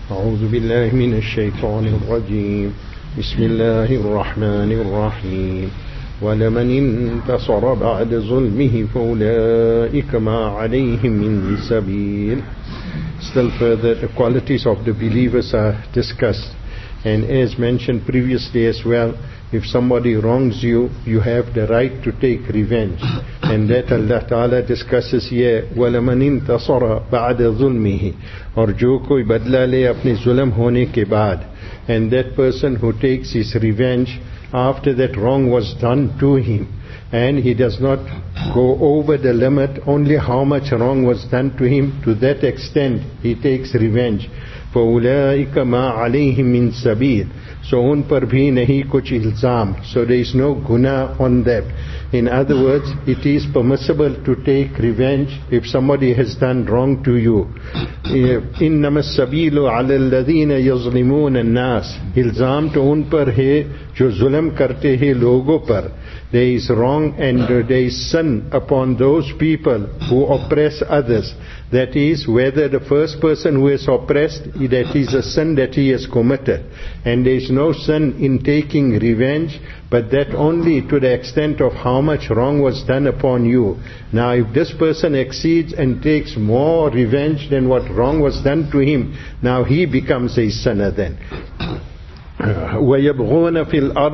أعوذ بالله من الشيطان الرجيم بسم الله الرحمن الرحيم ولمن انتصر بعد ظلمه فأولئك ما عليهم من سبيل. Still further, the qualities of the believers are discussed, and as mentioned previously as well, if somebody wrongs you, you have the right to take revenge, and that Allah Ta'ala discusses here. وَلَمَنِ انْتَصَرَ بَعْدَ ظُلْمِهِ, और जो कोई बदला ले अपने जुल्म होने के बाद, and that person who takes his revenge after that wrong was done to him, and he does not go over the limit, only how much wrong was done to him, to that extent he takes revenge. فَأُولَٰئِكَ مَا عَلَيْهِمْ مِنْ سَبِيلٍ, so un par bhi nahi kuch ilzam, so there is no guna on that. In other words, it is permissible to take revenge if somebody has done wrong to you. إِنَّمَا السَّبِيلُ عَلَى الَّذِينَ يَظْلِمُونَ النَّاسِ, ilzam to un par hai jo zulm karte hai logo par. There is wrong and there is sin upon those people who oppress others. That is, whether the first person who is oppressed, that is a sin that he has committed. And there is no sin in taking revenge, but that only to the extent of how much wrong was done upon you. Now, if this person exceeds and takes more revenge than what wrong was done to him, now he becomes a sinner then. وَيَبْغُونَ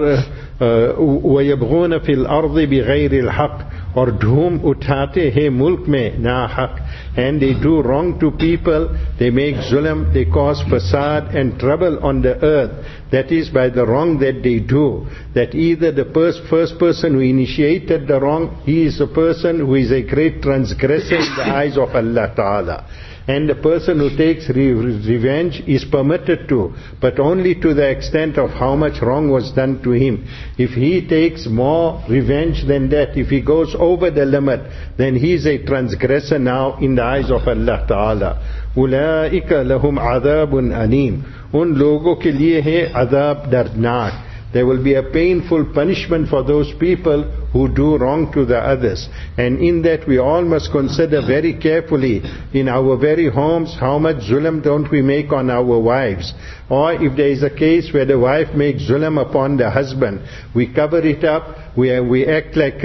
فِي الْأَرْضِ بِغَيْرِ الْحَقِّ, और धूम उठाते हैं मुल्क में ना हक, and they do wrong to people, they make zulm, they cause fasad and trouble on the earth. That is by the wrong that they do. That either the first person who initiated the wrong, he is a person who is a great transgressor in the eyes of Allah Ta'ala. And the person who takes revenge is permitted to, but only to the extent of how much wrong was done to him. If he takes more revenge than that, if he goes over the limit, then he is a transgressor now in the eyes of Allah Ta'ala. أُولَٰئِكَ لَهُمْ عَذَابٌ أَلِيمٌ, उन लोगों के लिए है अज़ाब दर्दनाक. There will be a painful punishment for those people who do wrong to the others. And in that we all must consider very carefully in our very homes, how much zulm don't we make on our wives. Or if there is a case where the wife makes zulm upon the husband, we cover it up, we act like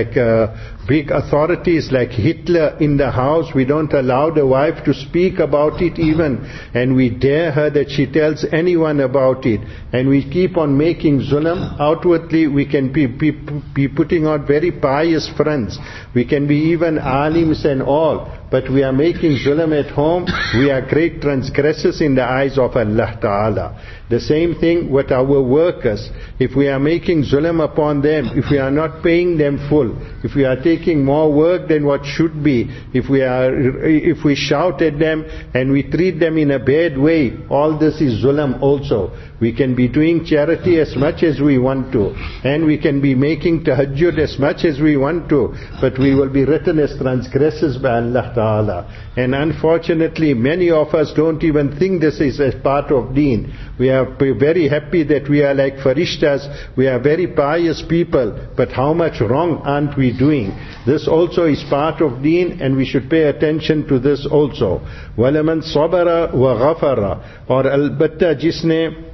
big authorities like Hitler in the house. We don't allow the wife to speak about it even, and we dare her that she tells anyone about it. And we keep on making zulm. Outwardly we can be putting out very pious fronts. We can be even alims and all, but we are making zulm at home. We are great transgressors in the eyes of Allah Ta'ala. The same thing with our workers. If we are making zulm upon them, if we are not paying them full, if we are taking more work than what should be, if we shout at them and we treat them in a bad way, all this is zulm also. We can be doing charity as much as we want to, and we can be making tahajjud as much as we want to, but we will be written as transgressors by Allah Ta'ala. And unfortunately, many of us don't even think this is a part of deen. We are very happy that we are like farishtas, we are very pious people, but how much wrong aren't we doing? This also is part of deen, and we should pay attention to this also. وَلَمَنْ صَبَرَ وَغَفَرَ, और अलबत्ता जिसने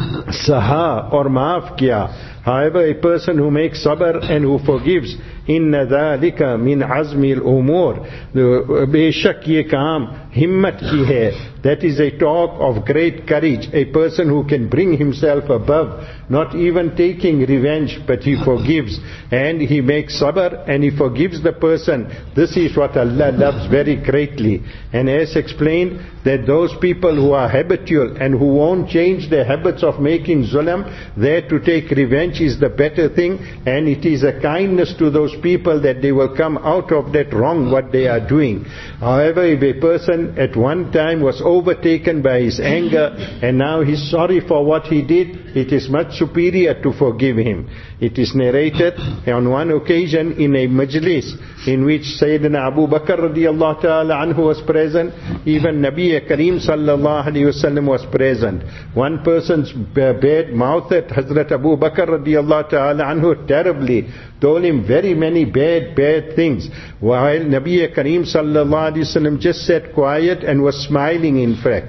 saha और माफ किया. However, a person who makes sabr and who forgives, inna dhalika min azmi al-umur, बेशक ये काम हिम्मत की है. That is a talk of great courage. A person who can bring himself above, not even taking revenge, but he forgives and he makes sabr and he forgives the person. This is what Allah loves very greatly. And as explained, that those people who are habitual and who won't change their habits of making zulm, there to take revenge is the better thing, and it is a kindness to those people that they will come out of that wrong what they are doing. However, if a person at one time was overtaken by his anger and now he's sorry for what he did, it is much superior to forgive him. It is narrated on one occasion in a majlis in which Sayyidina Abu Bakr radiallahu ta'ala anhu was present, even Nabi Kareem sallallahu alayhi wasallam was present. One person's bad mouthed Hazrat Abu Bakr radiallahu ta'ala anhu terribly, told him very many bad things, while Nabi Kareem sallallahu alayhi wasallam just sat quiet and was smiling in fact.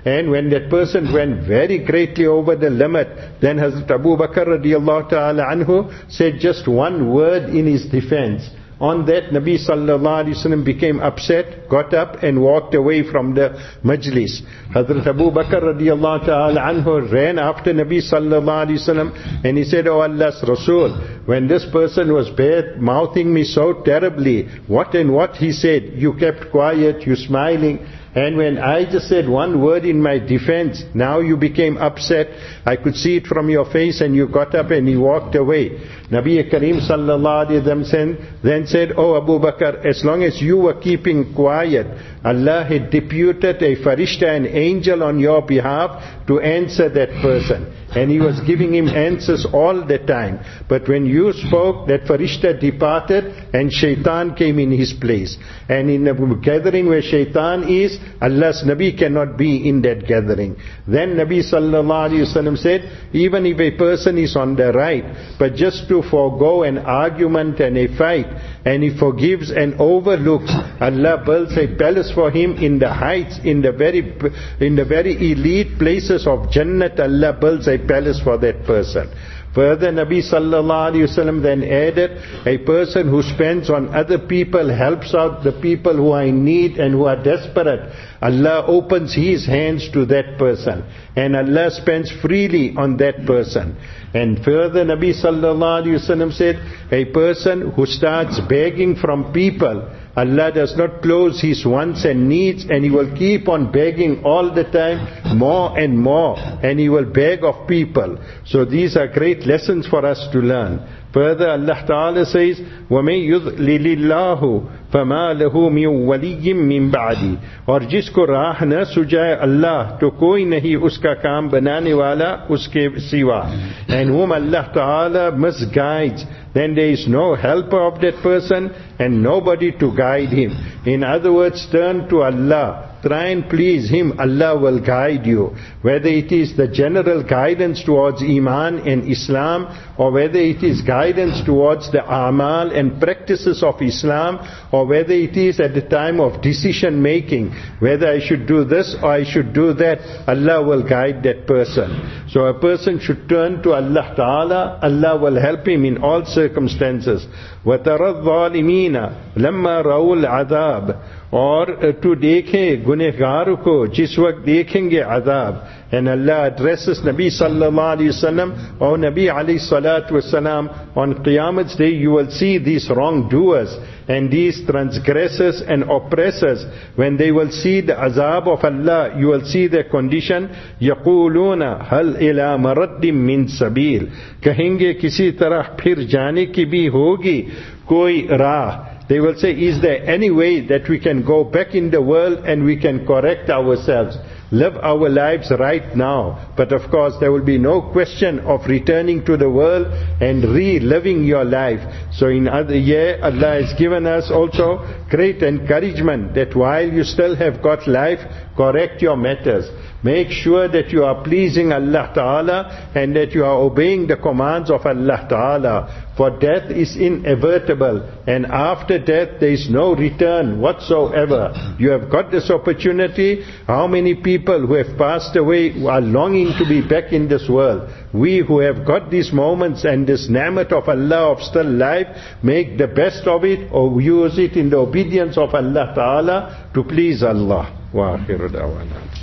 And when that person went very greatly over the limit, then Hazrat Abu Bakr radiallahu ta'ala anhu said just one word in his defense. On that, Nabi sallallahu alaihi wasallam became upset, got up and walked away from the majlis. Hazrat Abu Bakr radiallahu ta'ala anhu ran after Nabi sallallahu alaihi wasallam and he said, "Oh Allah's Rasul, when this person was bad-mouthing me so terribly, what and what he said, you kept quiet, you smiling. And when I just said one word in my defense, now you became upset. I could see it from your face and you got up and you walked away." Nabi Kareem sallallahu alayhi wa sallam then said, "Oh Abu Bakr, as long as you were keeping quiet, Allah had deputed a farishta, an angel on your behalf to answer that person. And he was giving him answers all the time. But when you spoke, that farishta departed and shaitan came in his place. And in a gathering where shaitan is, Allah's Nabi cannot be in that gathering." Then Nabi sallallahu alayhi wa sallam said, even if a person is on the right, but just to forego an argument and a fight, and he forgives and overlooks, Allah builds a palace for him in the heights, in the very elite places of Jannat. Allah builds a palace for that person. Further, Nabi sallallahu alaihi wasallam then added, a person who spends on other people, helps out the people who are in need and who are desperate, Allah opens His hands to that person. And Allah spends freely on that person. And further, Nabi sallallahu alaihi wasallam said, a person who starts begging from people, Allah does not close his wants and needs, and he will keep on begging all the time, more and more, and he will beg of people. So these are great lessons for us to learn. Further, Allah Ta'ala says, وَمَن يُضْلِلِ اللَّهُ فَمَا لَهُ مِن وَلِيٍّ مِّن بَعْدِهِ. और जिसको राह न सुझाए अल्लाह, तो कोई नहीं उसका काम बनाने वाला उसके सिवा. And whom Allah Ta'ala misguides, then there is no helper of that person and nobody to guide him. In other words, turn to Allah. Try and please Him, Allah will guide you. Whether it is the general guidance towards Iman and Islam, or whether it is guidance towards the amal and practices of Islam, or whether it is at the time of decision making, whether I should do this or I should do that, Allah will guide that person. So a person should turn to Allah Ta'ala, Allah will help him in all circumstances. وَتَرَى الظَّالِمِينَ لَمَّا رَأُوا الْعَذَابِ. और to देखें गुनहगारों को जिस वक्त देखेंगे अजाब. And Allah addresses Nabi sallallahu alayhi wasallam, or Nabi alayhi salatu wasalam, on Qiyamah's day you will see these wrongdoers and these transgressors and oppressors. When they will see the azab of Allah, you will see their condition. يَقُولُونَ هَلْ إِلَى مَرَدٍ مِّن سَبِيلٍ. कहेंगे किसी तरह फिर जाने की भी होगी कोई राह. They will say, is there any way that we can go back in the world and we can correct ourselves, live our lives right now? But of course there will be no question of returning to the world and reliving your life. So in other year, Allah has given us also great encouragement that while you still have got life, correct your matters. Make sure that you are pleasing Allah Ta'ala and that you are obeying the commands of Allah Ta'ala. For death is inevitable, and after death there is no return whatsoever. You have got this opportunity. How many people who have passed away are longing to be back in this world? We who have got these moments and this ni'mat of Allah of still life, make the best of it or use it in the obedience of Allah Ta'ala to please Allah. Wa akhiru da'wana.